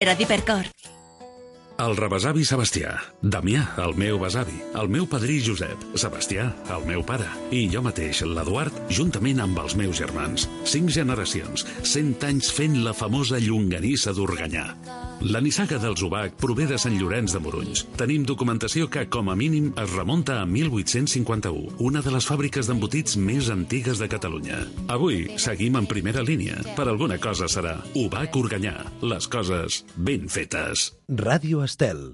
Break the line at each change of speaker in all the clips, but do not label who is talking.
Era d'Hipercor.
El rebesavi Sebastià, Damià, el meu besavi, el meu padrí Josep, Sebastià, el meu pare, i jo mateix, l'Eduard, juntament amb els meus germans. 5 generacions, 100 anys fent la famosa llonganissa d'Organyà. La nissaga dels Ubac prové de Sant Llorenç de Morunys. Tenim documentació que, com a mínim, es remunta a 1851, una de les fàbriques d'embotits més antigues de Catalunya. Avui seguim en primera línia. Per alguna cosa serà Ubac Organyà. Les coses ben fetes.
Ràdio Estel.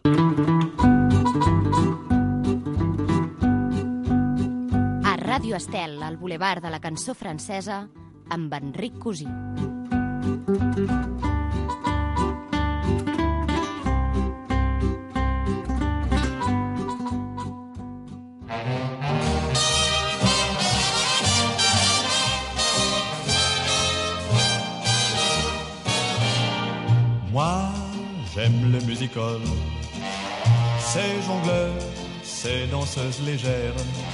A Ràdio Estel, al Bulevard de la Cançó Francesa, amb Enric Cosí.
Moi, j'aime le music-hall, ces jongleurs, ces danseuses légères,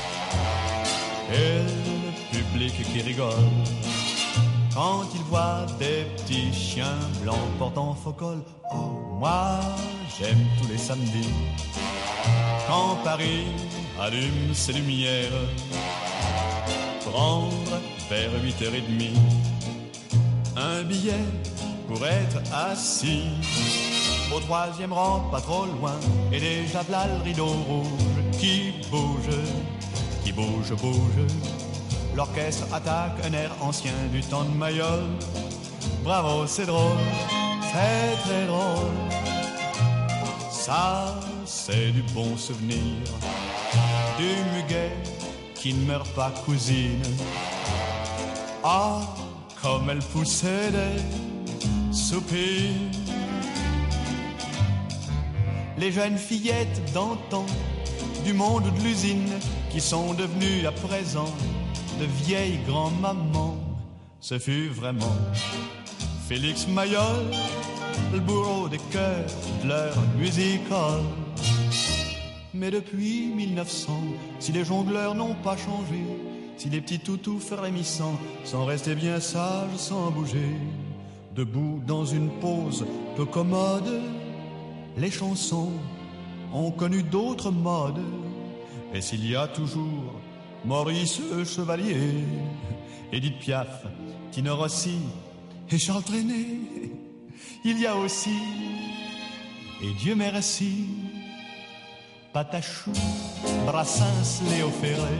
et le public qui rigole quand il voit des petits chiens blancs portant faux col. Oh, moi, j'aime tous les samedis quand Paris allume ses lumières, prendre vers 8h30 un billet pour être assis au 3e rang, pas trop loin, et déjà v'là le rideau rouge qui bouge, bouge. L'orchestre attaque un air ancien du temps de Mayol. Bravo, c'est drôle, c'est très drôle. Ça, c'est du bon souvenir, du muguet qui ne meurt pas, cousine. Ah, comme elle poussait des soupirs. Les jeunes fillettes d'antan, du monde de l'usine, qui sont devenues à présent de vieilles grand-mamans. Ce fut vraiment Félix Mayol, le bourreau des cœurs de leur music-hall. Mais depuis 1900, si les jongleurs n'ont pas changé, si les petits toutous frémissants sont restés bien sages sans bouger, debout dans une pose peu commode, les chansons ont connu d'autres modes. Et s'il y a toujours Maurice Chevalier, Édith Piaf, Tino Rossi et Charles Trenet, il y a aussi, et Dieu merci, Patachou, Brassens, Léo Ferré.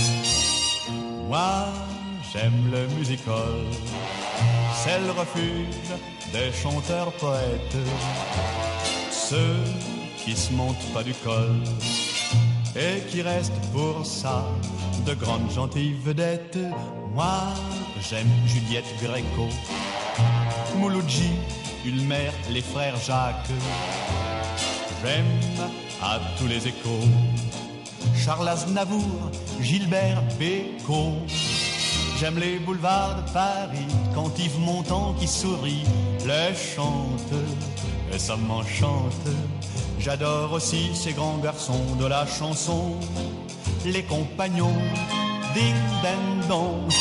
Moi, j'aime le music-hall, c'est le refuge des chanteurs poètes, ceux qui se montent pas du col et qui restent pour ça de grandes gentilles vedettes. Moi, j'aime Juliette Gréco, Mouloudji, Ulmer, les frères Jacques. J'aime à tous les échos Charles Aznavour, Gilbert Bécaud. J'aime les boulevards de Paris quand Yves Montand qui sourit les chante et ça m'enchante. J'adore aussi ces grands garçons de la chanson, les compagnons ding ding dong.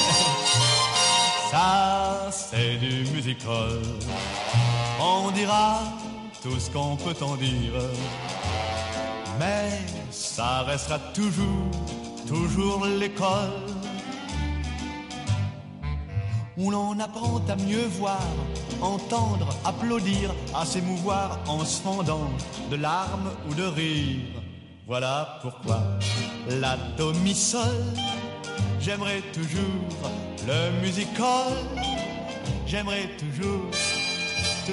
Ça c'est du music-hall, on dira tout ce qu'on peut en dire, mais ça restera toujours l'école où l'on apprend à mieux voir, entendre, applaudir, à s'émouvoir en se fendant de larmes ou de rires. Voilà pourquoi la do mi sol, j'aimerais toujours le music-hall, j'aimerais toujours le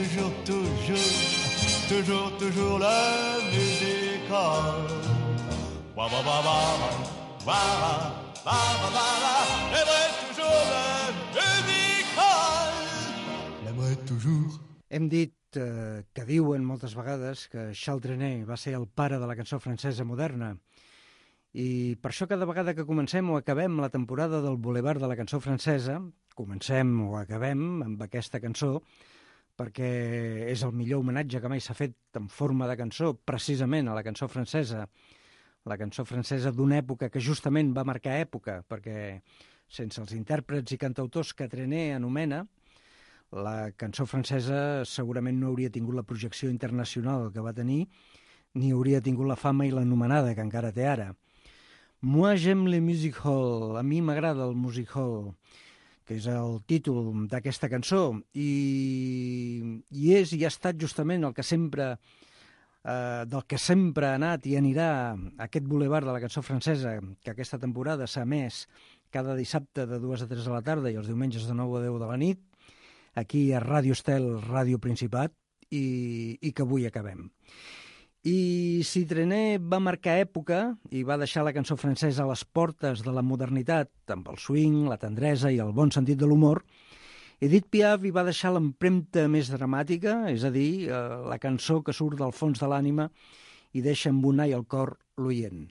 music-hall. Wa wa wa wa wa wa wa wa, j'aimerais toujours le music-hall, j'aimerais toujours.
Hem dit que diuen moltes vegades que Charles Trenet va ser el pare de la cançó francesa moderna, i per això cada vegada que comencem o acabem la temporada del Boulevard de la Cançó Francesa, comencem o acabem amb aquesta cançó, perquè és el millor homenatge que mai s'ha fet en forma de cançó, precisament a la cançó francesa d'una època que justament va marcar època, perquè sense els intèrprets i cantautors que Trenet anomena, la cançó francesa segurament no hauria tingut la projecció internacional que va tenir, ni hauria tingut la fama i l'anomenada que encara té ara. Moi j'aime le music hall, a mi m'agrada el music hall, que és el títol d'aquesta cançó, i és i ha estat justament el que sempre del que sempre ha anat i anirà aquest bulevard de la cançó francesa, que aquesta temporada s'ha emès cada dissabte de 2 a 3 de la tarda i els diumenges de 9 a 10 de la nit, aquí a Ràdio Estel, Ràdio Principat, i que avui acabem. I Citrinet va marcar època i va deixar la cançó francesa a les portes de la modernitat, amb el swing, la tendresa i el bon sentit de l'humor. Edith Piaf hi va deixar l'empremta més dramàtica, és a dir, la cançó que surt del fons de l'ànima i deixa embonar el cor l'oient.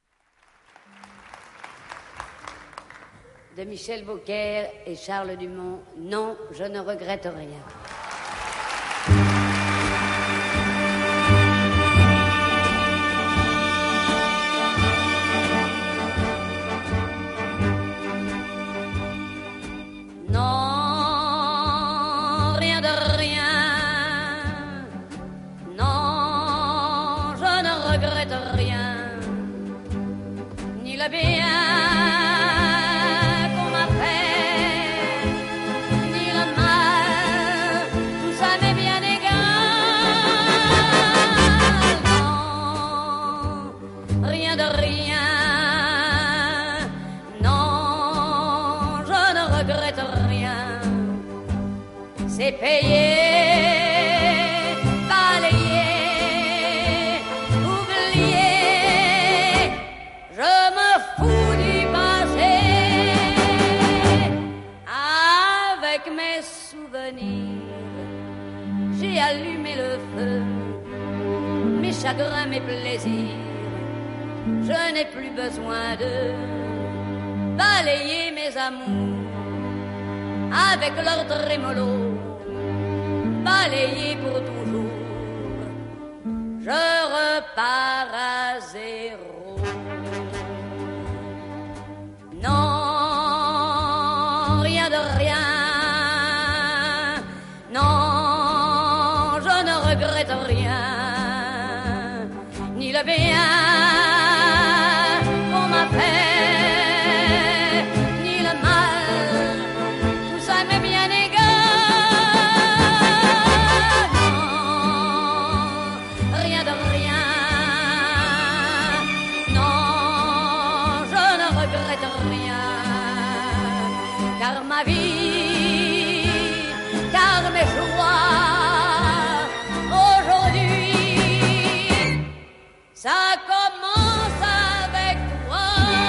De Michel Beaucaire et Charles Dumont, non, je ne regrette rien.
C'est payé, balayé, oublié. Je me fous du passé. Avec mes souvenirs, j'ai allumé le feu. Mes chagrins, mes plaisirs, je n'ai plus besoin de balayer mes amours avec leur trémolo, balayé pour toujours, je repars à zéro. Non, rien de rien, non, je ne regrette rien, ni le bien qu'on m'a fait. Ça commence avec toi.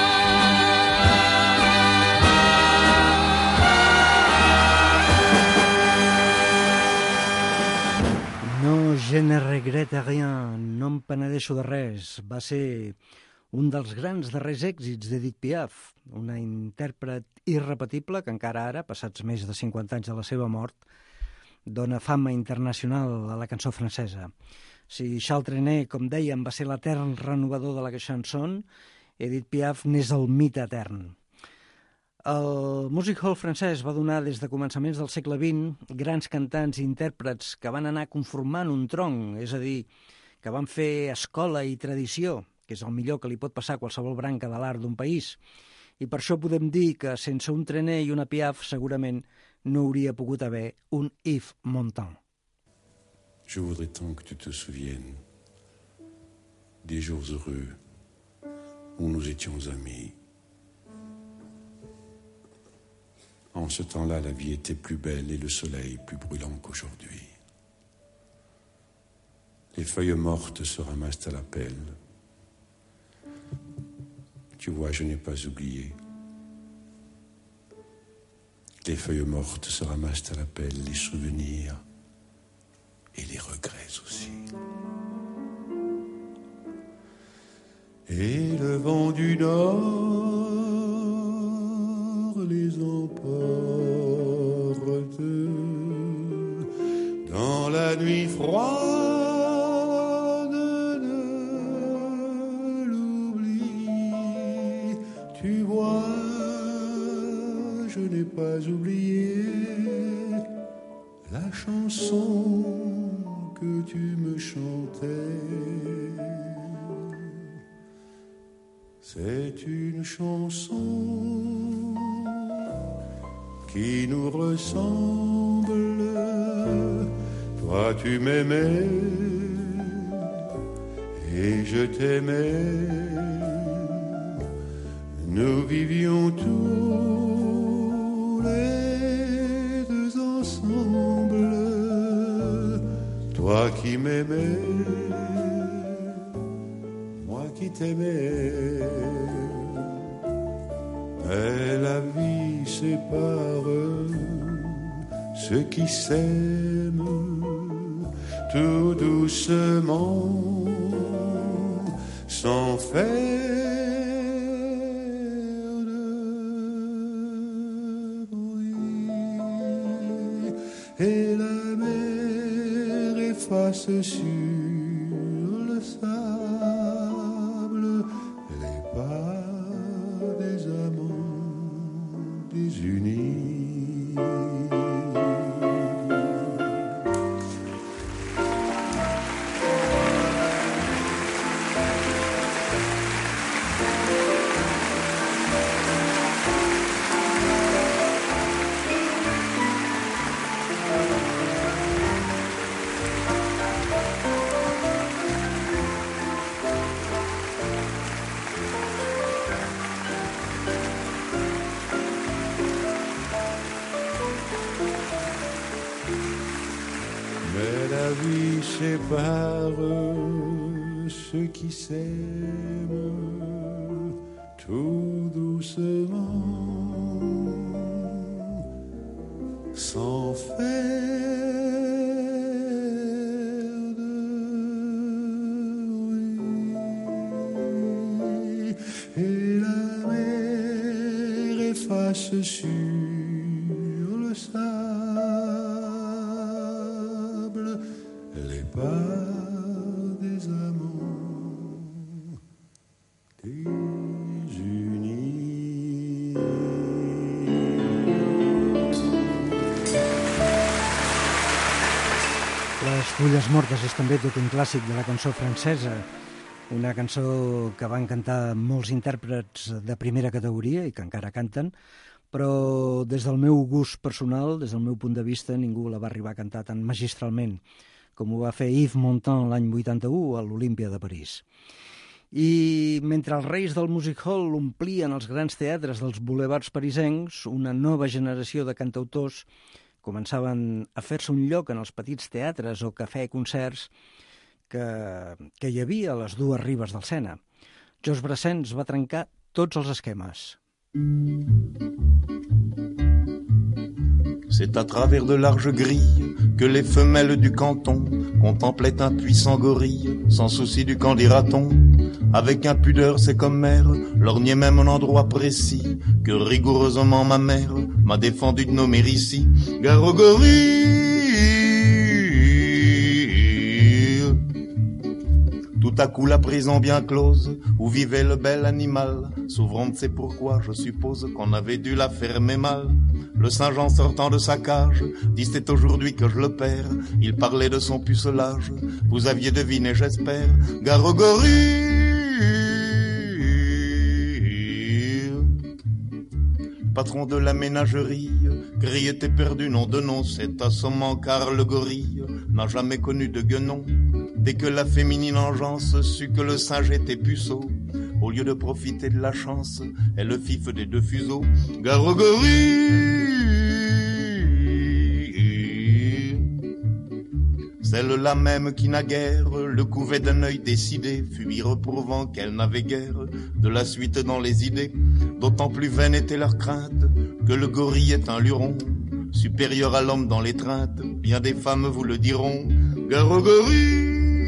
No, je ne regrette rien, no em penedeixo de res. Va ser un dels grans darrers èxits d'Edith Piaf, una intèrpret irrepetible que encara ara, passats més de 50 anys de la seva mort, dona fama internacional a la cançó francesa. Si Charles Trenet, com dèiem, va ser l'etern renovador de la chanson, Edith Piaf n'és el mite etern. El music hall francès va donar des de començaments del segle XX grans cantants i intèrprets que van anar conformant un tronc, és a dir, que van fer escola i tradició, que és el millor que li pot passar a qualsevol branca de l'art d'un país. I per això podem dir que sense un Trenet i una Piaf segurament no hauria pogut haver un Yves Montand.
Je voudrais tant que tu te souviennes des jours heureux où nous étions amis. En ce temps-là, la vie était plus belle et le soleil plus brûlant qu'aujourd'hui. Les feuilles mortes se ramassent à la pelle. Tu vois, je n'ai pas oublié. Les feuilles mortes se ramassent à la pelle, les souvenirs et les regrets aussi. Et le vent du nord les emporte dans la nuit froide de l'oubli. Tu vois, je n'ai pas oublié chanson que tu me chantais. C'est une chanson qui nous ressemble. Toi tu m'aimais et je t'aimais. Nous vivions tous les deux ensemble. Toi qui m'aimais, moi qui t'aimais. Mais la vie sépare ceux qui s'aiment tout doucement, sans faire de bruit. Et la mer efface sur le sable les pas des amants désunis. Sépare ceux qui s'aiment tout doucement, sans faire de bruit. Et la mer efface sur le sable les pas des amants désunis.
Les fulles mortes és també tot un clàssic de la cançó francesa, una cançó que van cantar molts intèrprets de primera categoria i que encara canten, però des del meu gust personal, des del meu punt de vista, ningú la va arribar a cantar tan magistralment com ho va fer Yves Montand l'any 81 a l'Olímpia de París. I mentre els reis del music hall omplien els grans teatres dels bulevards parisencs, una nova generació de cantautors començaven a fer-se un lloc en els petits teatres o cafè-concerts que hi havia a les dues ribes del Sena. Georges Brassens va trencar tots els esquemes.
C'est à travers de larges grilles que les femelles du canton contemplaient un puissant gorille, sans souci du qu'en dira-t-on. Avec impudeur, c'est comme mère, lorgnait même un endroit précis que rigoureusement ma mère m'a défendu de nommer ici. Gare au gorille. Tout à coup la prison bien close où vivait le bel animal, s'ouvrant de c'est pourquoi je suppose qu'on avait dû la fermer mal. Le Saint-Jean sortant de sa cage dit c'est aujourd'hui que je le perds. Il parlait de son pucelage, vous aviez deviné j'espère. Gare au gorille. Patron de la ménagerie, Gris était perdu, nom de nom, c'est assommant car le gorille n'a jamais connu de guenon. Dès que la féminine engeance sut que le singe était puceau, au lieu de profiter de la chance, elle le fif des deux fuseaux. Gare au gorille. Celle-là même qui naguère le couvait d'un œil décidé, fut y reprouvant qu'elle n'avait guère de la suite dans les idées. D'autant plus vaine était leur crainte que le gorille est un luron, supérieur à l'homme dans l'étreinte. Bien des femmes vous le diront. Gare au gorille.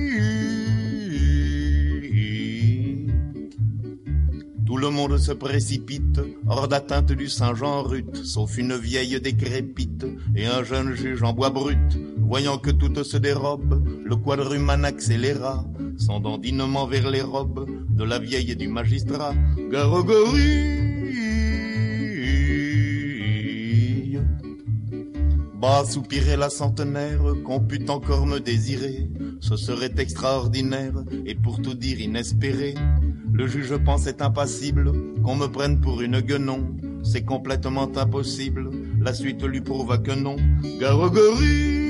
Tout le monde se précipite hors d'atteinte du Saint-Jean rut, sauf une vieille décrépite et un jeune juge en bois brut. Voyant que toutes se dérobent, le quadrumane accéléra son dandinement vers les robes de la vieille et du magistrat. Gare au gorille. Bas soupirait la centenaire, qu'on pût encore me désirer, ce serait extraordinaire, et pour tout dire inespéré. Le juge pensait impassible, qu'on me prenne pour une guenon, c'est complètement impossible, la suite lui prouva que non. Garogorille,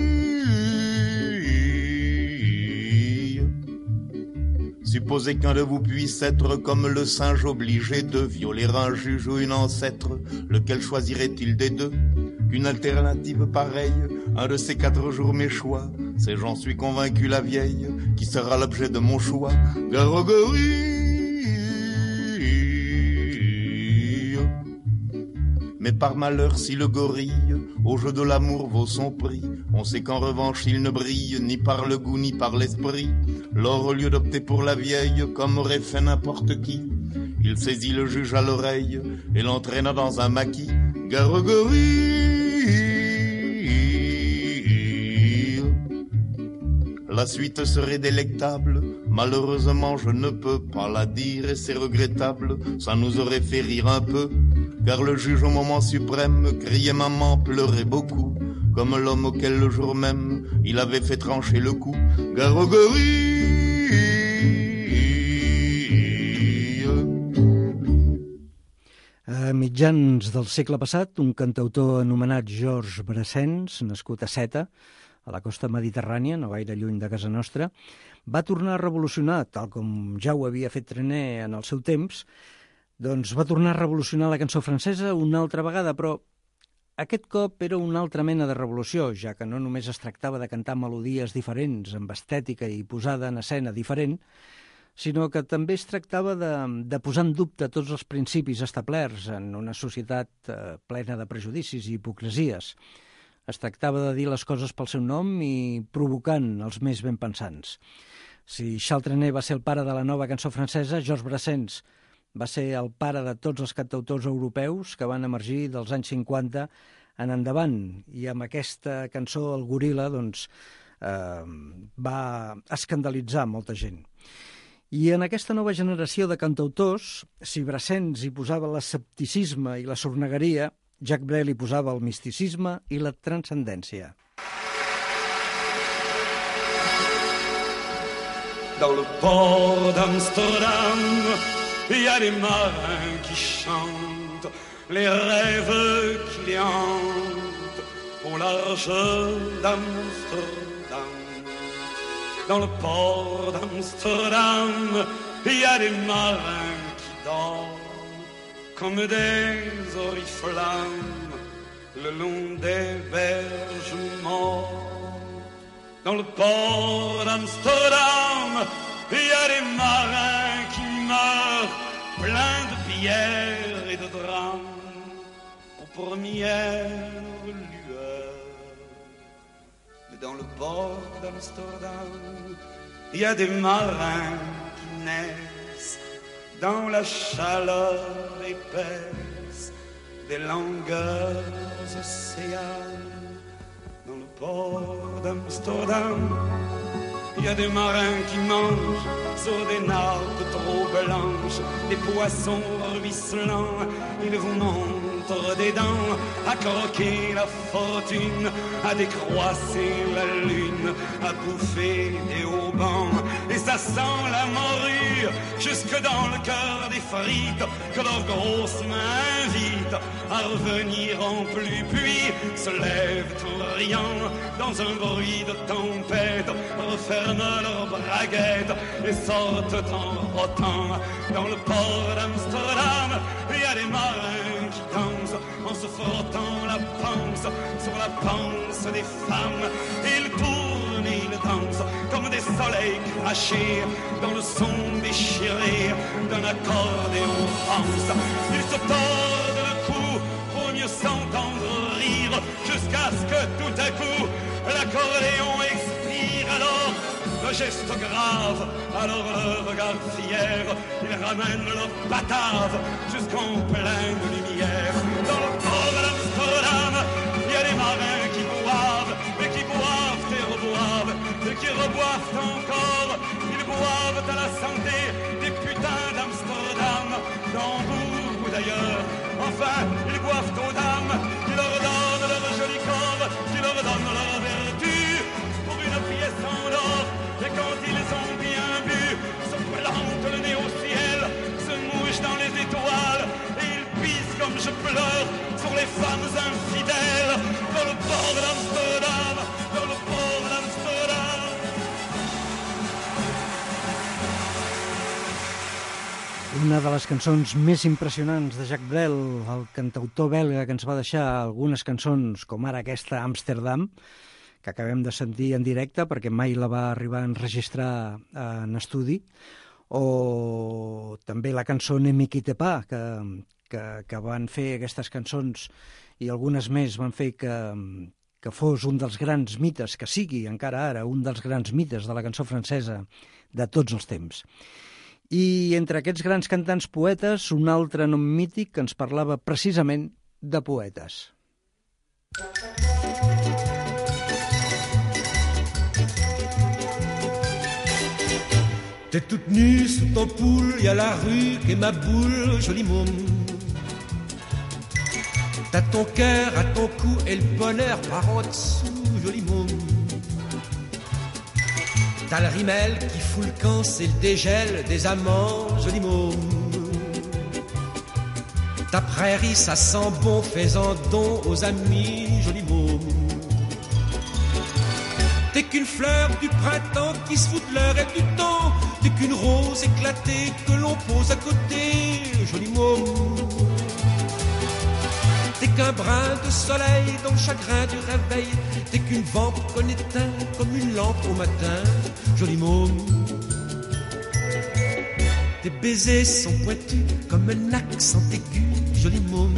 supposez qu'un de vous puisse être comme le singe obligé de violer un juge ou une ancêtre, lequel choisirait-il des deux? Une alternative pareille, un de ces 4 jours mes choix, c'est j'en suis convaincu la vieille, qui sera l'objet de mon choix. Garogorille. Mais par malheur si le gorille, au jeu de l'amour vaut son prix, on sait qu'en revanche il ne brille, ni par le goût ni par l'esprit. Lors au lieu d'opter pour la vieille, comme aurait fait n'importe qui, il saisit le juge à l'oreille, et l'entraîna dans un maquis. Garogorille. La suite serait délectable, malheureusement je ne peux pas la dire et c'est regrettable, ça nous aurait fait rire un peu, car le juge au moment suprême criait maman, pleurait beaucoup, comme l'homme auquel le jour même il avait fait trancher le cou. Garogorille.
A mitjans del segle passat, un cantautor anomenat Georges Brassens, nascut a Seta, a la costa mediterrània, no gaire lluny de casa nostra, va tornar a revolucionar, tal com ja ho havia fet Trenet en el seu temps, doncs va tornar a revolucionar la cançó francesa una altra vegada, però aquest cop era una altra mena de revolució, ja que no només es tractava de cantar melodies diferents, amb estètica i posada en escena diferent, sinó que també es tractava de posar en dubte tots els principis establerts en una societat plena de prejudicis i hipocresies. Es tractava de dir les coses pel seu nom i provocant els més ben pensants. Si Charles Trenet va ser el pare de la nova cançó francesa, Georges Brassens va ser el pare de tots els cantautors europeus que van emergir dels anys 50 en endavant. I amb aquesta cançó, el Goril·la, doncs, va escandalitzar molta gent. I en aquesta nova generació de cantautors, si Brassens hi posava l'escepticisme i la sornegueria, Jacques Brel hi posava el misticisme i la transcendència.
Dans le port d'Amsterdam, il y a des marins qui chantent les rêves qui les hantent au large d'Amsterdam. Dans le port d'Amsterdam, il y a des marins qui dorment comme des oriflammes le long des berges morts. Dans le port d'Amsterdam, il y a des marins qui meurent pleins de pierres et de drames aux premières lueurs. Mais dans le port d'Amsterdam, il y a des marins qui naissent dans la chaleur épaisse des longueurs océanes. Dans le port d'Amsterdam, il y a des marins qui mangent sur des nappes trop blanches des poissons ruisselants. Ils vous montrent des dents à croquer la fortune, à décroisser la lune, à bouffer des haubans. Et ça sent la morue jusque dans le cœur des frites que leurs grosses mains invitent à revenir en pluie. Puis se lèvent tout riant dans un bruit de tempête, referment leurs braguettes et sortent en rotant. Dans le port d'Amsterdam, il y a des marins qui dansent en se frottant la panse sur la panse des femmes. Ils tournent et ils dansent comme des soleils crachés dans le son déchiré d'un accordéon France. Ils se tordent le cou pour mieux s'entendre rire, jusqu'à ce que tout à coup l'accordéon expire. Alors le geste grave, alors le regard fier, ils ramènent leur batave jusqu'en pleine lumière. Dans le port d'Amsterdam, il y a des marins qui boivent, et qui boivent et reboivent, et qui reboivent encore. Ils boivent à la santé des putains d'Amsterdam, d'Hambourg ou d'ailleurs. Enfin, ils boivent aux dames qui leur donnent leur joli corps, qui leur
Una de les cançons més impressionants de Jacques Brel, el cantautor belga que ens va deixar algunes cançons com ara aquesta Amsterdam, que acabem de sentir en directe perquè mai la va arribar a enregistrar en estudi, o també la cançó Ne me quitte pas, que van fer aquestes cançons i algunes més van fer que fos un dels grans mites, que sigui encara ara un dels grans mites de la cançó francesa de tots els temps. I entre aquests grans cantants poetes, un altre nom mític que ens parlava precisament de poetes.
T'es toute nue sous ton poule, y a la rue qu'est ma boule, joli môme. T'as ton cœur à ton cou et le bonheur par en dessous, joli môme. T'as le rimel qui fout le camp, c'est le dégel des amants, joli môme. Ta prairie, ça sent bon, fais-en don aux amis, joli môme. T'es qu'une fleur du printemps qui se fout de l'heure et du temps. T'es qu'une rose éclatée que l'on pose à côté, joli môme. T'es qu'un brin de soleil dans le chagrin du réveil. T'es qu'une vampe qu'on éteint comme une lampe au matin, joli môme. Tes baisers sont pointus comme un accent aigu, joli môme.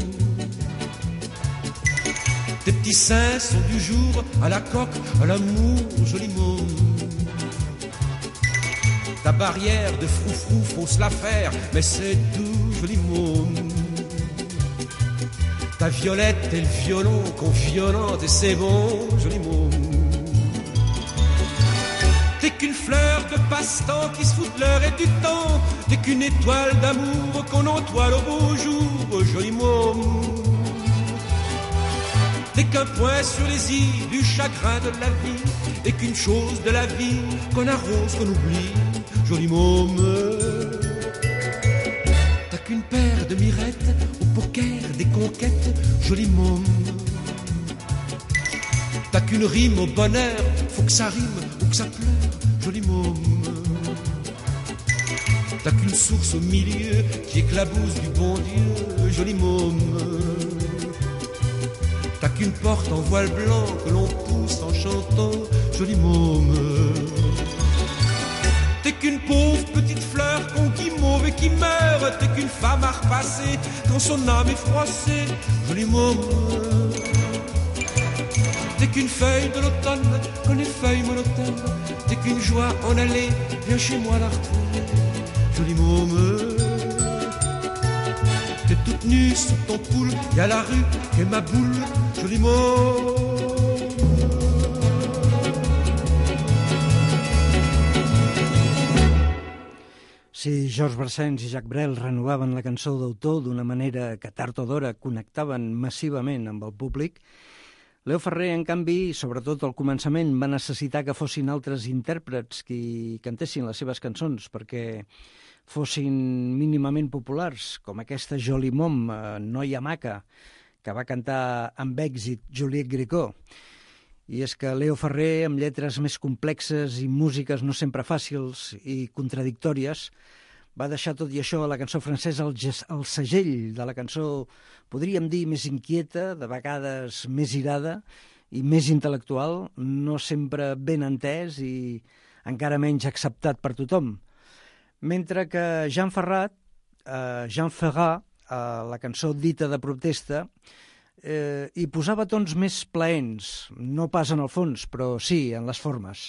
Tes petits seins sont du jour à la coque, à l'amour, joli môme. Ta barrière de froufrou, faut se la faire, mais c'est doux, joli môme. Ta violette et le violon qu'on violente et c'est bon, joli môme. T'es qu'une fleur de passe-temps qui se fout de l'heure et du temps. T'es qu'une étoile d'amour qu'on entoile au beau jour, joli môme. T'es qu'un point sur les îles du chagrin de la vie. Et qu'une chose de la vie qu'on arrose, qu'on oublie, joli môme. T'as qu'une paire de mirettes au poker des conquêtes, joli môme. T'as qu'une rime au bonheur, faut que ça rime ou que ça pleure, joli môme. T'as qu'une source au milieu qui éclabousse du bon Dieu, joli môme. T'as qu'une porte en voile blanc que l'on pousse en chantant, joli môme. T'es qu'une pauvre petite fleur qu'on guimauve et qui meurt. T'es qu'une femme à repasser quand son âme est froissée, joli môme. T'es qu'une feuille de l'automne qu'on effeuille monotone. T'es qu'une joie en allée, viens chez moi la retrouver, joli môme. T'es toute nue sous ton poule, y'a la rue qu'est ma boule, joli môme.
Si Georges Brassens i Jacques Brel renovaven la cançó d'autor d'una manera que tard o d'hora connectaven massivament amb el públic, Leo Ferrer, en canvi, sobretot al començament, va necessitar que fossin altres intèrprets qui cantessin les seves cançons perquè fossin mínimament populars, com aquesta Jolie Môme, noia maca, que va cantar amb èxit Juliette Gréco. I és que Leo Ferrer, amb lletres més complexes i músiques no sempre fàcils i contradictòries, va deixar tot i això a la cançó francesa el segell de la cançó, podríem dir, més inquieta, de vegades més irada i més intel·lectual, no sempre ben entès i encara menys acceptat per tothom. Mentre que Jean Ferrat, la cançó dita de protesta, hi posava tons més plaents, no pas en el fons, però sí en les formes.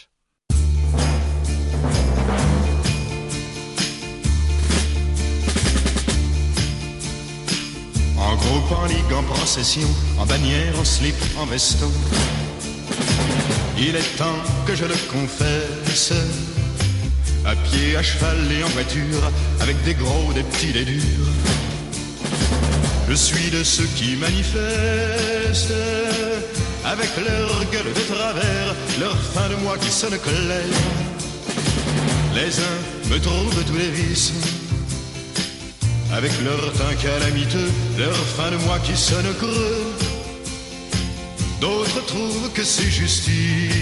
En groupe, en ligue, en procession, en bannière, en slip, en veston. Il est temps que je le confesse, à pied, à cheval et en voiture, avec des gros, des petits, des durs. Je suis de ceux qui manifestent, avec leur gueule de travers, leur fin de mois qui sonne clair. Les uns me trouvent tous les vices, avec leur teint calamiteux, leur fin de mois qui sonne creux. D'autres trouvent que c'est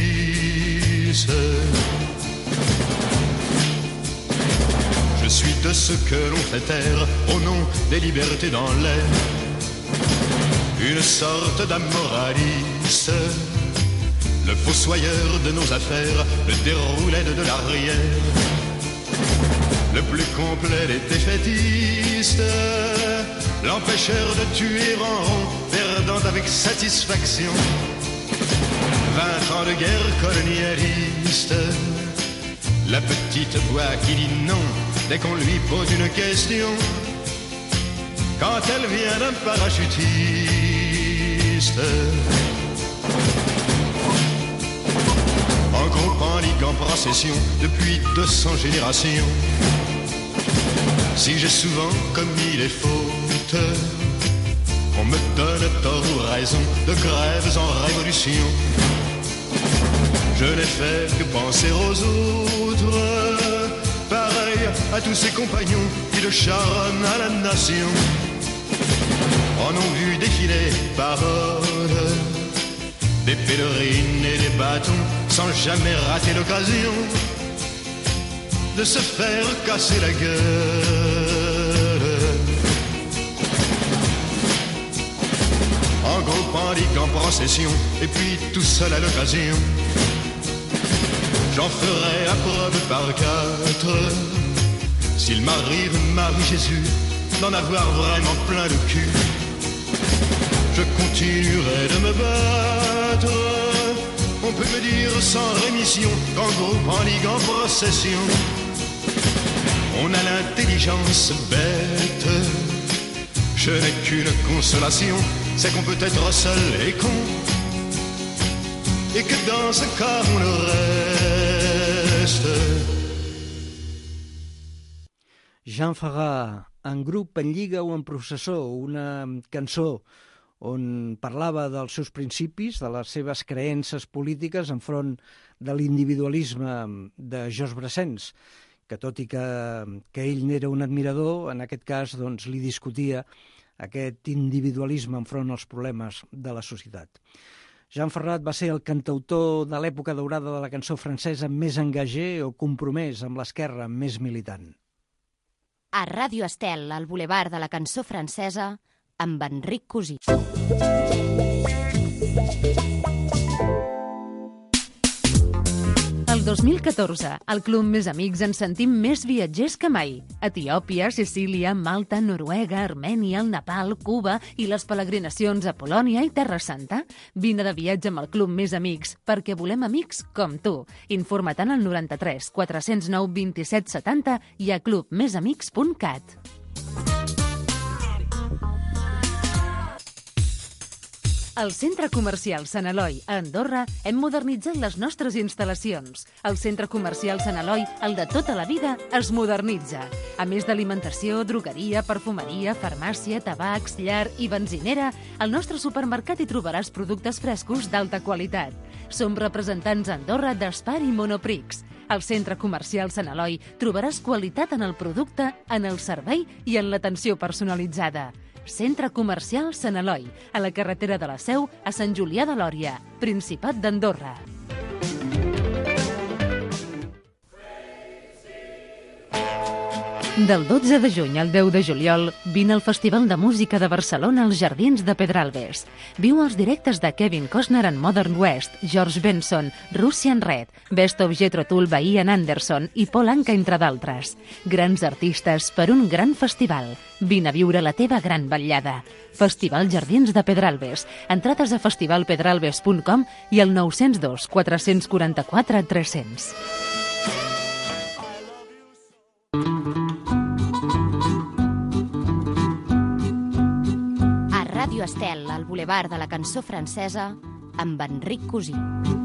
justice. Je suis de de ce que l'on fait taire au nom des libertés dans l'air. Une sorte d'amoraliste, le fossoyeur de nos affaires, le déroulède de l'arrière, le plus complet des défaitistes, l'empêcheur de tuer en rond, perdant avec satisfaction 20 ans de guerre colonialiste. La petite voix qui dit non dès qu'on lui pose une question, quand elle vient d'un parachutiste. En groupe, en ligue, en procession, depuis 200 générations. Si j'ai souvent commis des fautes, on me donne tort ou raison de grèves en révolution. Je n'ai fait que penser aux autres, pareil à tous ces compagnons qui le charonnent à la nation. En ont vu défiler paroles, des pèlerines et des bâtons, sans jamais rater l'occasion de se faire casser la gueule. En groupe, en ligue, en procession, et puis tout seul à l'occasion. J'en ferai à preuve par 4, s'il m'arrive, Marie Jésus, d'en avoir vraiment plein le cul. Je continuerai de me battre, on peut me dire sans rémission, qu'en groupe, en ligue, en procession, on a l'intelligence bête. Je n'ai qu'une consolation, c'est qu'on peut être seul et con, et que dans ce cas on le reste.
Jean Ferrat, en grup, en lliga o en processó, una cançó on parlava dels seus principis, de les seves creences polítiques enfront de l'individualisme de Georges Brassens, que tot i que ell n'era un admirador, en aquest cas doncs, li discutia aquest individualisme enfront als problemes de la societat. Jean Ferrat va ser el cantautor de l'època daurada de la cançó francesa més engagé o compromès amb l'esquerra més militant.
A Ràdio Estel, al Bulevard de la Cançó Francesa, amb Enric Cosí.
El 2014, al Club Més Amics ens sentim més viatgers que mai. Etiòpia, Sicília, Malta, Noruega, Armènia, el Nepal, Cuba i les peregrinacions a Polònia i Terra Santa. Vine de viatge amb el Club Més Amics, perquè volem amics com tu. Informa't al 93 409 27 70 i a clubmesamics.cat. Al Centre Comercial Sant Eloi, a Andorra, hem modernitzat les nostres instal·lacions. El Centre Comercial Sant Eloi, el de tota la vida, es modernitza. A més d'alimentació, drogueria, perfumeria, farmàcia, tabacs, llar i benzinera, al nostre supermercat hi trobaràs productes frescos d'alta qualitat. Som representants a Andorra d'Espar i Monoprix. Al Centre Comercial Sant Eloi trobaràs qualitat en el producte, en el servei i en l'atenció personalitzada. Centre Comercial Sant Eloi, a la carretera de la Seu, a Sant Julià de Lòria, Principat d'Andorra. Del 12 de juny al 10 de juliol, vine al Festival de Música de Barcelona als Jardins de Pedralbes. Viu els directes de Kevin Costner en Modern West, George Benson, Russian Red, Best of Jethro Tull, Ian Anderson i Paul Anka, entre d'altres. Grans artistes per un gran festival. Vine a viure la teva gran vetllada. Festival Jardins de Pedralbes. Entrades a festivalpedralbes.com i al 902 444 300.
Ràdio Estel, al Bulevard de la Cançó Francesa, amb Enric Cosí.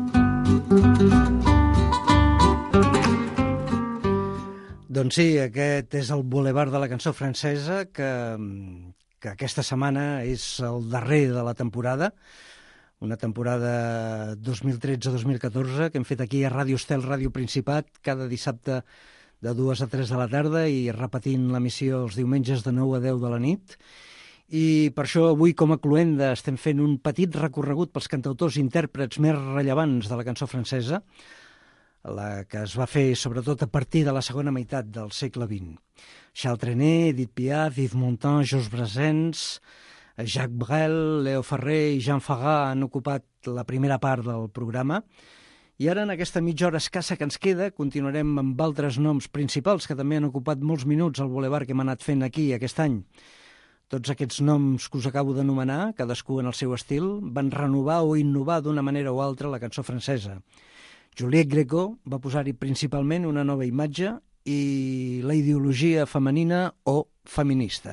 Doncs sí, aquest és el Bulevard de la Cançó Francesa, que aquesta setmana és el darrer de la temporada, una temporada 2013-2014 que hem fet aquí a Ràdio Estel, Ràdio Principat, cada dissabte de 2 a 3 de la tarda i repetint l'emissió els diumenges de 9 a 10 de la nit. I per això avui, com a cloenda, estem fent un petit recorregut pels cantautors i intèrprets més rellevants de la cançó francesa, la que es va fer sobretot a partir de la segona meitat del segle XX. Charles Trenet, Edith Piaf, Yves Montand, Georges Brassens, Jacques Brel, Léo Ferrer i Jean Ferrat han ocupat la primera part del programa. I ara, en aquesta mitja hora escassa que ens queda, continuarem amb altres noms principals que també han ocupat molts minuts al Boulevard que hem anat fent aquí aquest any. Tots aquests noms que us acabo d'anomenar, cadascú en el seu estil, van renovar o innovar d'una manera o altra la cançó francesa. Juliette Gréco va posar-hi principalment una nova imatge i la ideologia femenina o feminista.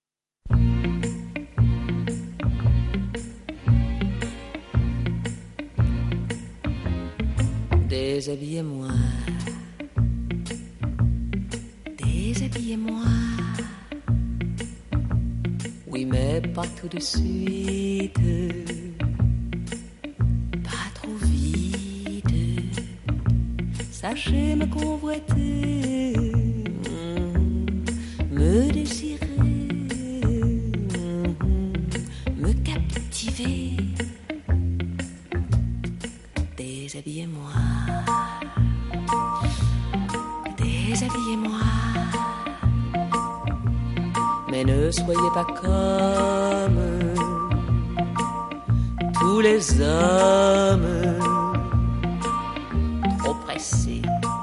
Déshabillez-moi, déshabillez-moi. Oui, mais pas tout de suite, pas trop vite. Sachez me convoiter, me désirer, me captiver. Déshabillez-moi, déshabillez-moi. Mais ne soyez pas comme tous les hommes, trop pressés.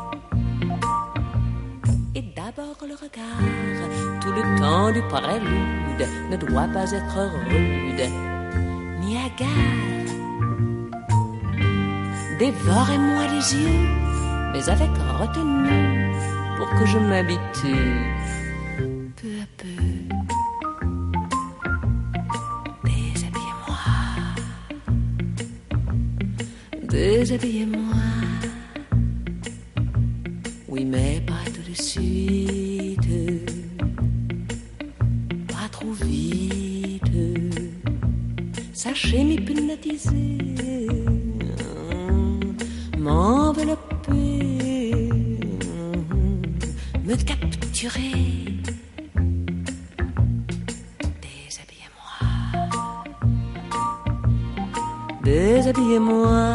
Et d'abord le regard, tout le temps du prélude, ne doit pas être rude ni hagard. Dévorez-moi les yeux, mais avec retenue, pour que je m'habitue peu à peu. Déshabillez-moi, déshabillez-moi. Oui, mais pas tout de suite, pas trop vite. Sachez m'hypnotiser, m'envelopper, me capturer. Déshabillez-moi, déshabillez-moi.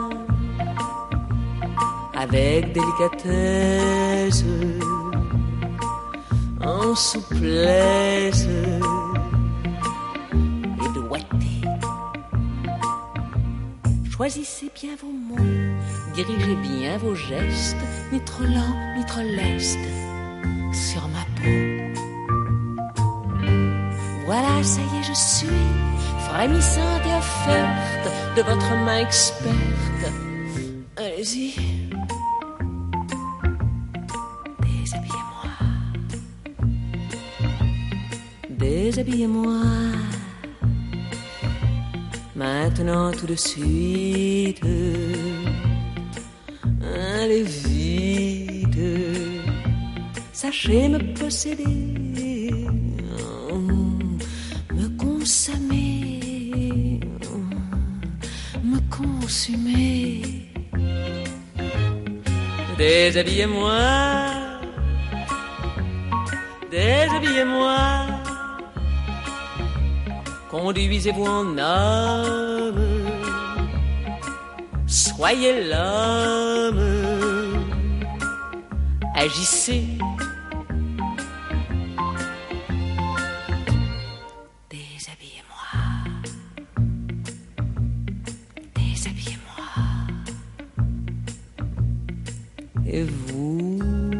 Avec délicatesse, en souplesse et doigté. Choisissez bien vos mots, dirigez bien vos gestes, ni trop lent, ni trop leste, sur ma peau. Voilà, ça y est, je suis frémissante et offerte de votre main experte. Allez-y. Déshabillez-moi, déshabillez-moi. Maintenant tout de suite, allez vite, sachez me posséder, me consommer, me consumer. Déshabillez-moi, déshabillez-moi. Conduisez-vous en homme, soyez l'homme, agissez. Déshabillez-moi, déshabillez-moi. Et vous,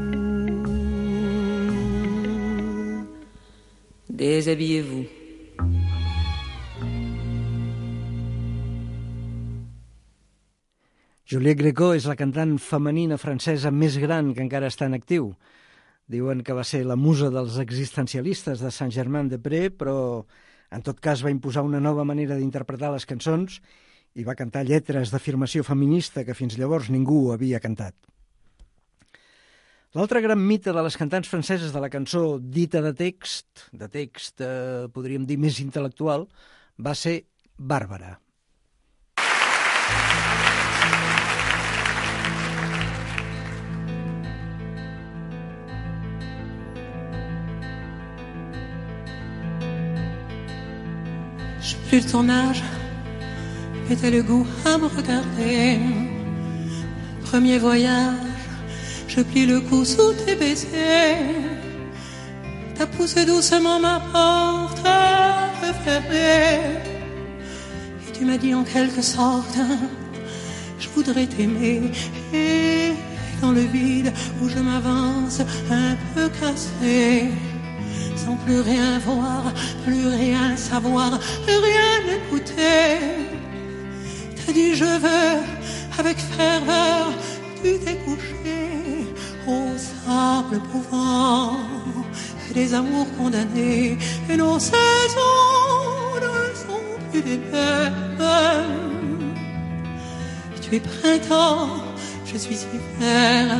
déshabillez-vous.
Juliette Gréco és la cantant femenina francesa més gran que encara està en actiu. Diuen que va ser la musa dels existencialistes de Saint-Germain-des-Prés, però en tot cas va imposar una nova manera d'interpretar les cançons i va cantar lletres d'afirmació feminista que fins llavors ningú havia cantat. L'altre gran mite de les cantants franceses de la cançó dita de text podríem dir més intel·lectual, va ser Bàrbara.
J'ai plus de ton âge et t'as le goût à me regarder Premier voyage, je plie le cou sous tes baisers. T'as poussé doucement ma porte fermée. Et tu m'as dit en quelque sorte, je voudrais t'aimer. Et dans le vide où je m'avance un peu cassé, sans plus rien voir, plus rien savoir, rien écouter, t'as dit je veux avec ferveur, tu t'es couché au sable mouvant des amours condamnés, et nos saisons ne sont plus les mêmes. Tu es printemps, je suis hiver,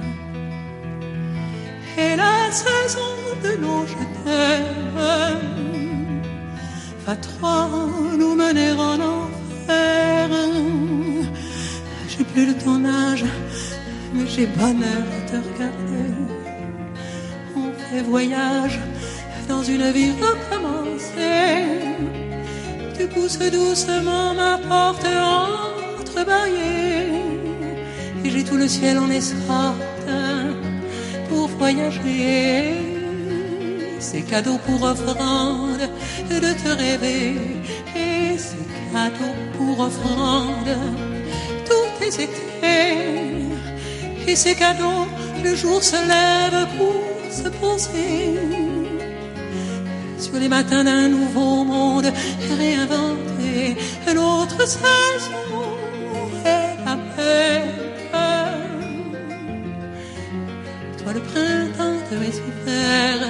et la saison de nos je t'aime va trois nous mener en enfer. J'ai plus de ton âge, mais j'ai bonheur de te regarder. On fait voyage dans une vie recommencée. Tu pousses doucement ma porte entrebâillée, et j'ai tout le ciel en escorte pour voyager. C'est cadeau pour offrande de te rêver, et c'est cadeau pour offrande tout est été, et c'est cadeau, le jour se lève pour se poser sur les matins d'un nouveau monde réinventé. Notre saison est la paix, toi le printemps de mes hivers,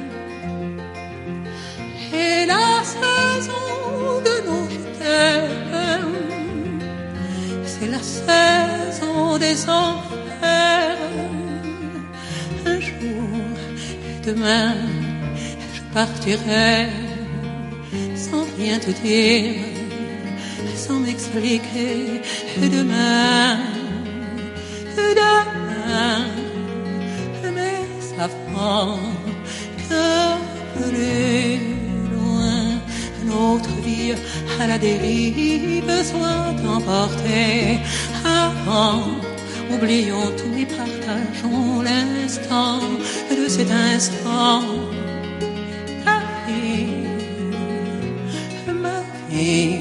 et la saison de nos je t'aime, c'est la saison des enfers. Un jour, demain, je partirai sans rien te dire, sans m'expliquer. Demain, mais savant que plus loin, notre vie à la dérive soit emportée. Avant, oublions tout et partageons l'instant de cet instant. Ta vie, ma vie,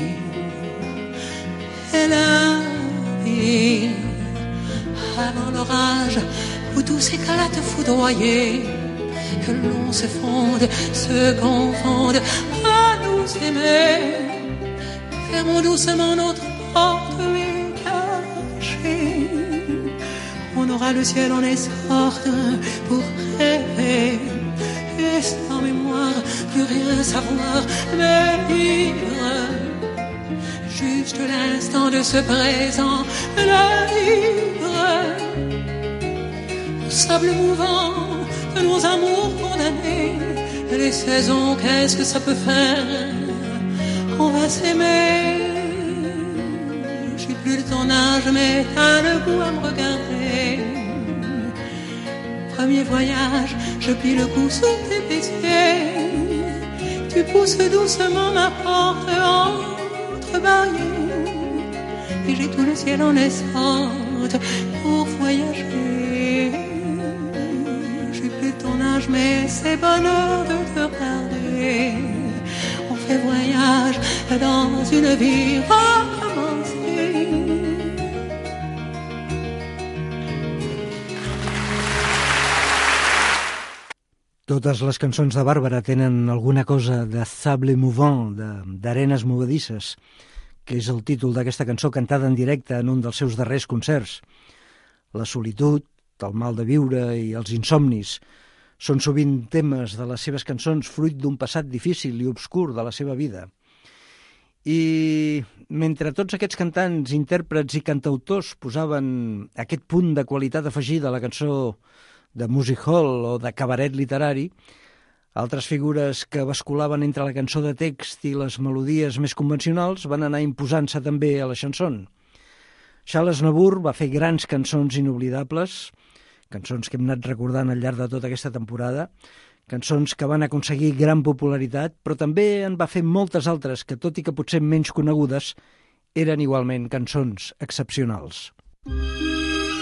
et la vie. Avant l'orage où tout s'éclate foudroyé, que l'on se fonde, se confonde à nous aimer. Fermons doucement notre porte et cachée. On aura le ciel en escorte pour rêver, et sans mémoire, plus rien savoir, mais vivre juste l'instant de ce présent, la vivre. Au sable mouvant de nos amours condamnés, les saisons, qu'est-ce que ça peut faire? On va s'aimer. J'ai plus de ton âge, mais t'as le goût à me regarder. Premier voyage, je plie le cou sous tes baisers. Tu pousses doucement ma porte entrebâillée, et j'ai tout le ciel en escorte pour voyager. J'ai plus de ton âge, mais c'est bonheur de te regarder. On fait voyage dans une vie recommencée.
Totes les cançons de Bàrbara tenen alguna cosa de sable mouvant, d'arenes movedisses, que és el títol d'aquesta cançó cantada en directe en un dels seus darrers concerts. La solitud, el mal de viure i els insomnis són sovint temes de les seves cançons fruit d'un passat difícil i obscur de la seva vida. I mentre tots aquests cantants, intèrprets i cantautors posaven aquest punt de qualitat afegida a la cançó de music hall o de cabaret literari, altres figures que basculaven entre la cançó de text i les melodies més convencionals van anar imposant-se també a la chanson. Charles Aznavour va fer grans cançons inoblidables, cançons que hem anat recordant al llarg de tota aquesta temporada, cançons que van aconseguir gran popularitat, però també en va fer moltes altres que, tot i que potser menys conegudes, eren igualment cançons excepcionals.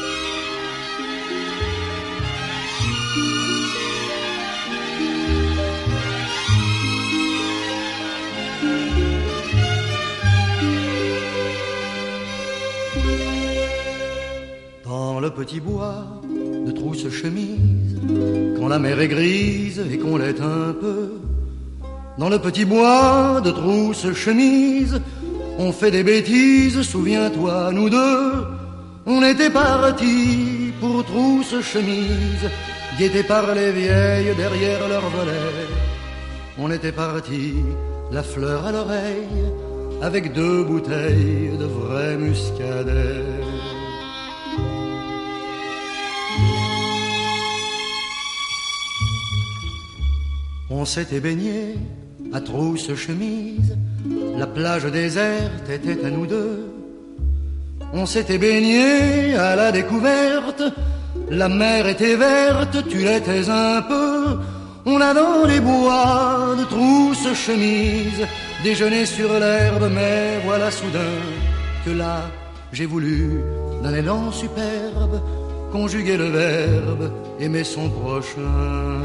petit bois de trousse-chemise, quand la mer est grise et qu'on l'est un peu. Dans le petit bois de trousse-chemise, on fait des bêtises, souviens-toi, nous deux. On était partis pour trousse-chemise, guettés par les vieilles derrière leur volet. On était partis, la fleur à l'oreille, avec 2 bouteilles de vrai muscadet. On s'était baigné à trousse-chemise, la plage déserte était à nous deux. On s'était baigné à la découverte, la mer était verte, tu l'étais un peu. On a dans les bois de trousse-chemise déjeuné sur l'herbe, mais voilà soudain que là, j'ai voulu, d'un élan superbe, conjuguer le verbe, aimer son prochain.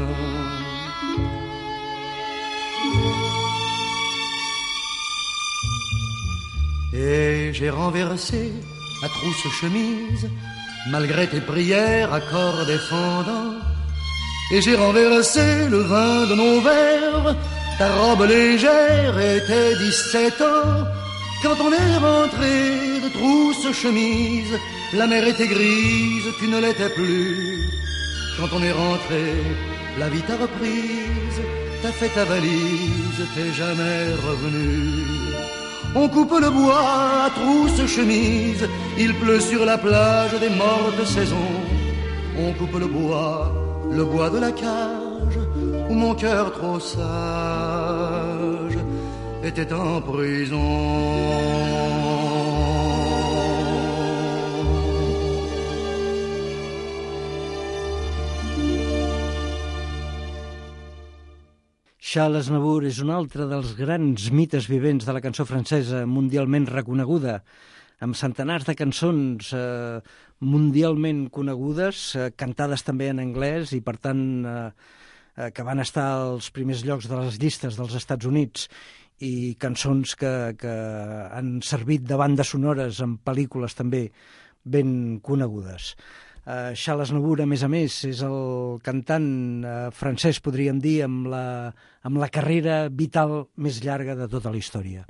Et j'ai renversé à trousse-chemise, malgré tes prières à corps défendant. Et j'ai renversé le vin de nos verres, ta robe légère était 17 ans. Quand on est rentré de trousse-chemise, la mer était grise, tu ne l'étais plus. Quand on est rentré, la vie t'a reprise, t'as fait ta valise, t'es jamais revenu. On coupe le bois à trousse-chemise, il pleut sur la plage des mortes saisons. On coupe le bois de la cage, où mon cœur trop sage était en prison.
Charles Aznavour és un altre dels grans mites vivents de la cançó francesa mundialment reconeguda, amb centenars de cançons mundialment conegudes, cantades també en anglès i, per tant, que van estar als primers llocs de les llistes dels Estats Units, i cançons que han servit de bandes sonores en pel·lícules també ben conegudes. Charles Aznavour, a més, és el cantant francès, podríem dir, amb la carrera vital més llarga de tota la història.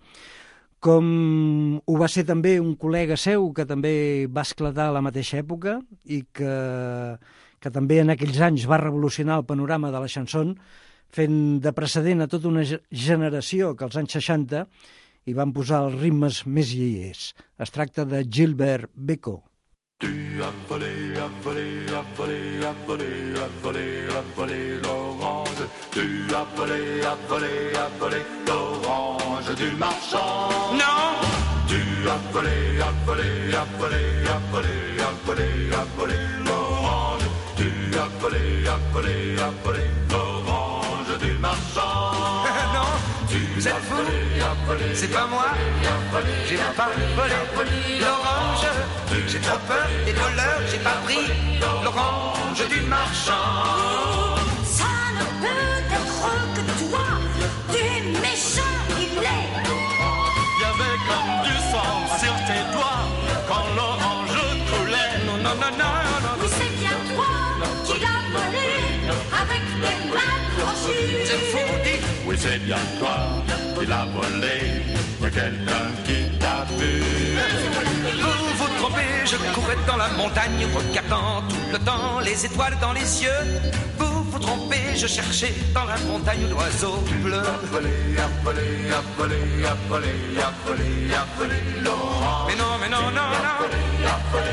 Com ho va ser també un col·lega seu que també va esclatar a la mateixa època i que també en aquells anys va revolucionar el panorama de la chanson, fent de precedent a tota una generació que als anys 60 hi van posar els ritmes més lleiers. Es tracta de Gilbert Bécaud.
Tu as volé, as volé, as volé, as volé, as volé, as volé l'orange. Tu as volé, as volé, as volé l'orange du marchand. Non. Tu as volé, as volé, as volé, as volé, as volé, as volé l'orange. Tu as volé, as volé, as volé l'orange du marchand. Non. Vous êtes fous, c'est pas moi, j'ai pas volé l'orange. J'ai trop peur des voleurs, j'ai pas pris l'orange du marchand.
Ça ne peut être que toi, tu es méchant, il est.
Il y avait comme du sang sur tes doigts quand l'orange coulait. Non, non, non, non, non.
Oui, c'est bien toi qui l'as volé avec tes mains crochues.
C'est fou, dit. Oui, c'est bien toi qui l'as volé. Y a quelqu'un qui t'a vu.
Vous vous trompez, je courais dans la montagne, regardant tout le temps les étoiles dans les yeux. Vous vous trompez, je cherchais dans la montagne l'oiseau bleu.
Volé, volé, volé, volé, volé, volé, l'orange.
Mais non, mais non, non, non.
Volé,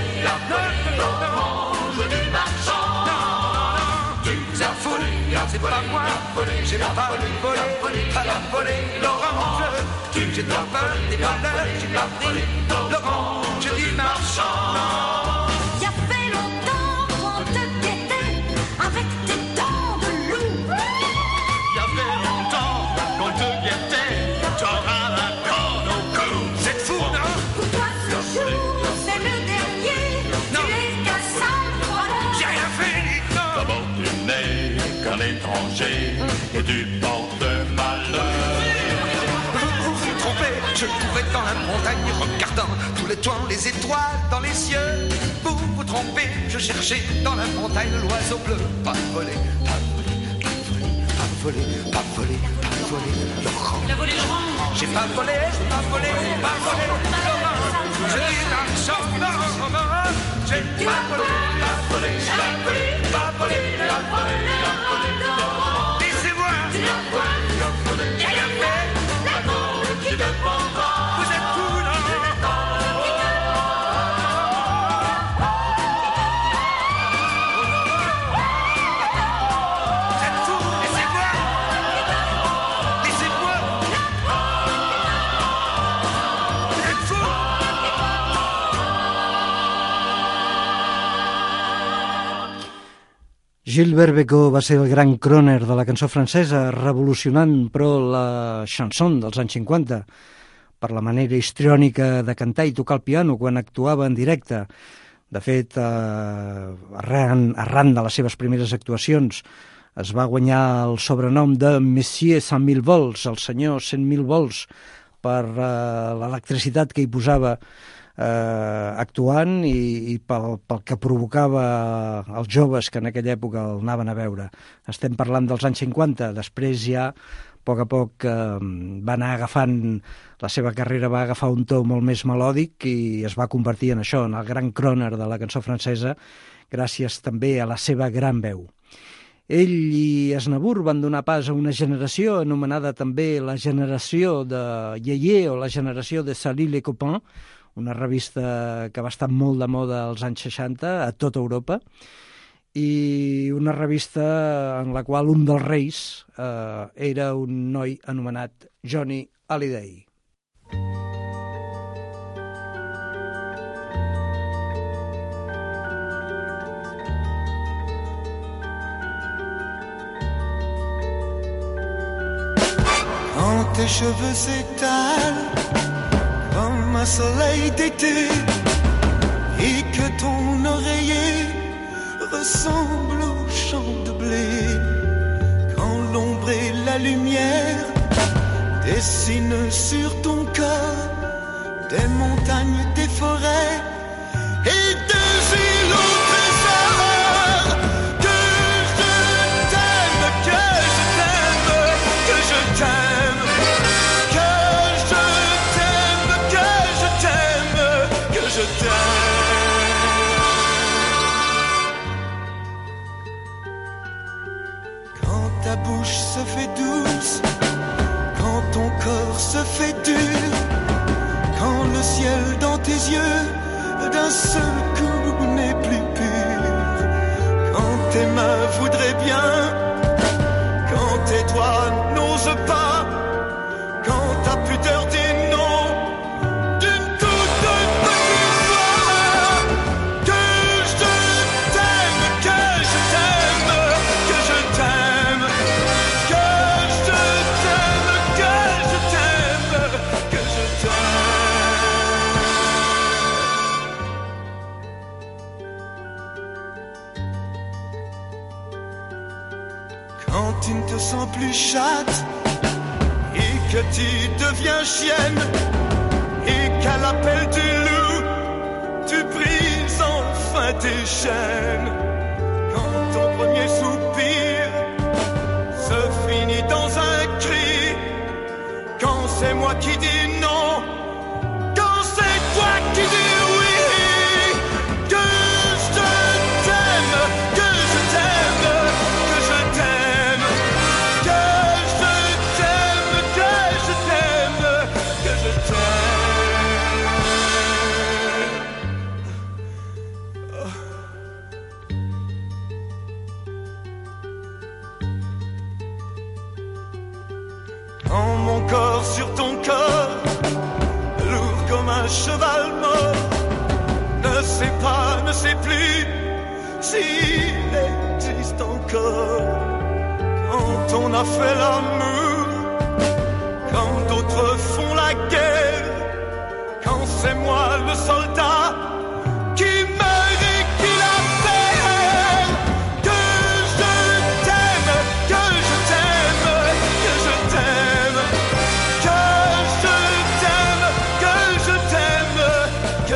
l'orange du marchand.
Vous êtes fous, c'est pas moi, j'ai pas volé l'orange. J'ai trop peur des voleurs, j'ai pas pris l'orange du marchand.
Il y a fait longtemps qu'on te guettait avec tes dents de loup.
Il y a fait longtemps qu'on te guettait, t'auras la corne au cou.
Vous êtes fous, non?
Pour toi ce jour, c'est le dernier.
Non.
Tu es qu'un sale voleur.
J'ai rien fait, dites non.
D'abord tu n'es qu'un étranger et tu portes malheur.
Je courais dans la montagne, regardant tous les le toit, les étoiles dans les yeux. Pour vous tromper, je cherchais dans la montagne l'oiseau bleu. Pas voler, pas voler, pas voler, pas voler, pas voler, pas voler, Laurent.
Il a volé Laurent.
J'ai pas volé, pas volé, pas volé, Laurent. Je dis dans le chant, Laurent. J'ai pas volé, pas volé, pas volé, pas volé, pas volé, Laurent. Laissez-moi, j'ai rien fait, l'amour qui dépendra. Vous êtes fous, non?
Gilbert Bécaud va ser el gran crooner de la cançó francesa, revolucionant, però, la chanson dels anys 50 per la manera histriònica de cantar i tocar el piano quan actuava en directe. De fet, arran de les seves primeres actuacions, es va guanyar el sobrenom de Monsieur 100.000 volts, el senyor 100.000 volts, per l'electricitat que hi posava actuant i pel que provocava els joves que en aquella època el anaven a veure. Estem parlant dels anys 50, després ja a poc va anar agafant, la seva carrera va agafar un to molt més melòdic i es va convertir en això, en el gran crooner de la cançó francesa, gràcies també a la seva gran veu. Ell i Aznavour van donar pas a una generació anomenada també la generació de Yeye o la generació de Salut les copains, una revista que va estar molt de moda als anys 60 a tota Europa, i una revista en la qual un dels reis era un noi anomenat Johnny Hallyday.
Quand tes cheveux s'étalent comme un soleil d'été et que ton oreiller ressemble au champ de blé, quand l'ombre et la lumière dessinent sur ton corps des montagnes, des forêts et des îles au trésor, que je t'aime, que je t'aime, que je t'aime. Quand ta bouche se fait douce, quand ton corps se fait dur, quand le ciel dans tes yeux d'un seul coup n'est plus pur, quand tes mains voudraient bien, quand tes doigts n'osent pas, quand ta pudeur dit non d'une toute petite voix, que je t'aime, que je t'aime, que je t'aime, que je t'aime, que je t'aime, que je t'aime. Quand tu ne te sens plus chatte et que tu deviens chienne et qu'à l'appel du loup tu brises enfin tes chaînes, quand ton premier soupir se finit dans un cri, quand c'est moi qui dis non, quand c'est toi qui dis oui, que je t'aime, que je t'aime, que je t'aime, que je t'aime, que je t'aime, que je t'aime. Quand mon corps sur ton corps, lourd comme un cheval mort, ne sait pas, ne sait plus s'il existe encore. Quand on a fait l'amour, quand d'autres font la guerre, quand c'est moi le soldat qui meurt et qui la perd, que je t'aime, que je t'aime, que je t'aime, que je t'aime, que je t'aime, que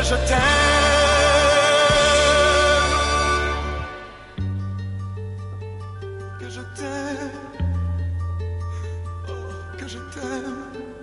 que je t'aime, oh, que je t'aime.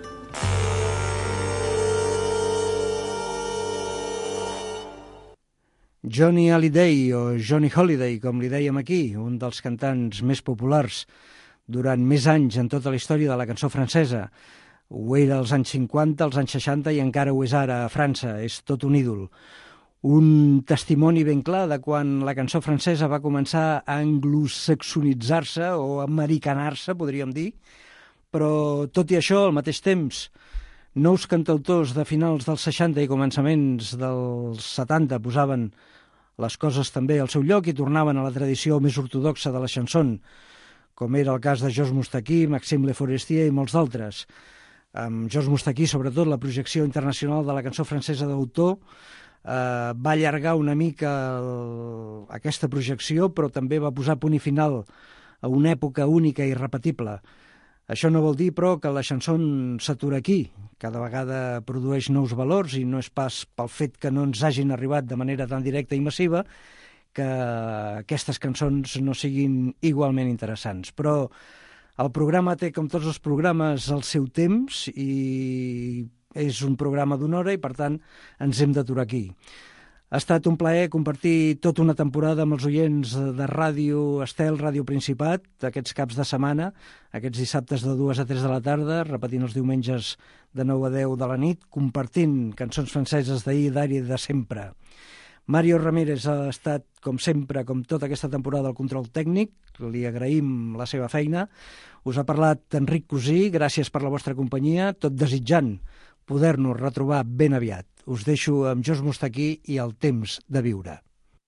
Johnny Hallyday, o Johnny Holiday, com li dèiem aquí, un dels cantants més populars durant més anys en tota la història de la cançó francesa. Ho era als anys 50, als anys 60 i encara ho és ara a França. És tot un ídol. Un testimoni ben clar de quan la cançó francesa va començar a anglosaxonitzar-se o americanar-se, podríem dir, però tot i això, al mateix temps, nous cantautors de finals dels 60 i començaments dels 70 posaven les coses també al seu lloc i tornaven a la tradició més ortodoxa de la chanson, com era el cas de Georges Moustaki, Maxime Le Forestier i molts d'altres. Amb Georges Moustaki, sobretot, la projecció internacional de la cançó francesa d'autor va allargar una mica aquesta projecció, però també va posar punt i final a una època única i irrepetible. Això no vol dir, però, que la chanson s'atura aquí. Cada vegada produeix nous valors i no és pas pel fet que no ens hagin arribat de manera tan directa i massiva que aquestes cançons no siguin igualment interessants. Però el programa té, com tots els programes, el seu temps i és un programa d'una hora i, per tant, ens hem d'aturar aquí. Ha estat un plaer compartir tota una temporada amb els oients de Ràdio Estel, Ràdio Principat, aquests caps de setmana, aquests dissabtes de 2 a 3 de la tarda, repetint els diumenges de 9 a 10 de la nit, compartint cançons franceses d'ahir, d'ara i de sempre. Mario Ramírez ha estat, com sempre, com tota aquesta temporada, al control tècnic. Li agraïm la seva feina. Us ha parlat Enric Cosí. Gràcies per la vostra companyia, tot desitjant poder-nos retrobar ben aviat. Us deixo amb Georges Moustaki i El temps de viure.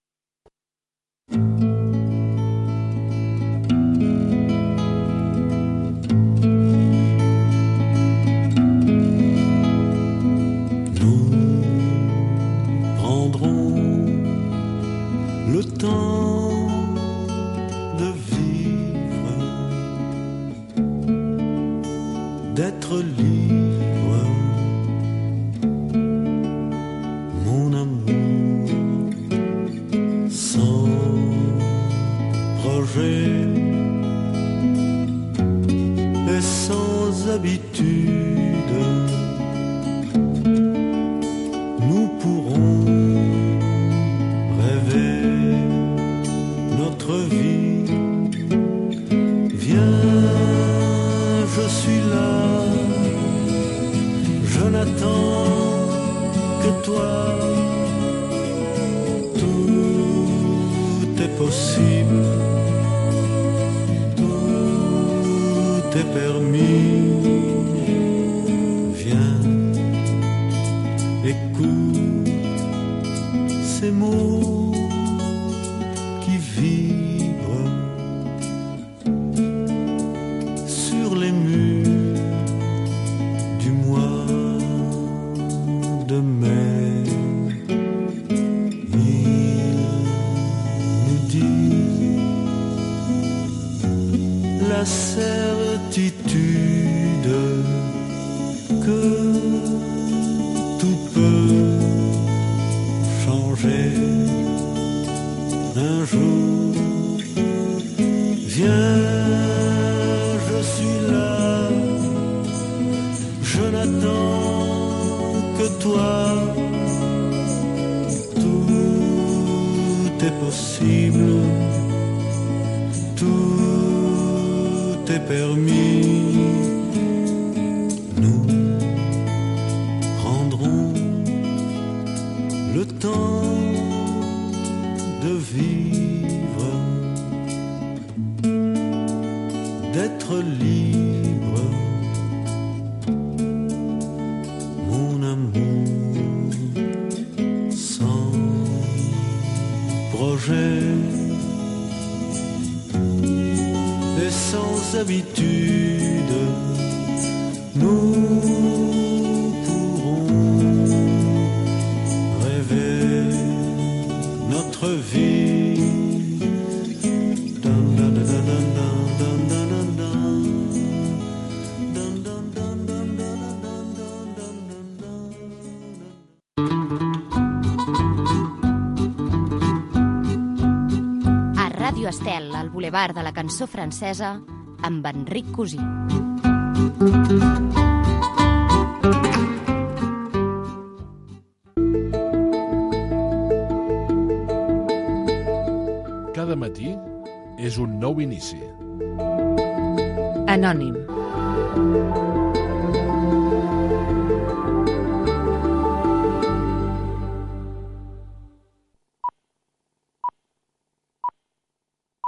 Le temps de vivre, d'être libre, mon amour, sans projet et sans habitude, nous pourrons rêver notre vie. Viens, je suis là, je n'attends que toi. Tout est possible, tout est permis. Viens, écoute ces mots qui vibrent sur les murs du mois de mai. Ils nous disent la certitude que tout peut changer un jour. Viens, je suis là, je n'attends que toi. Tout est possible, tout est permis. Nous prendrons le temps de vivre, d'être libre, mon amour, sans projet et sans habitude. Nous notre vie.
A Ràdio Estel Estel, al Boulevard de la Cançó Francesa, amb Enric Cosí.
Cada matí és un nou inici.
Anònim.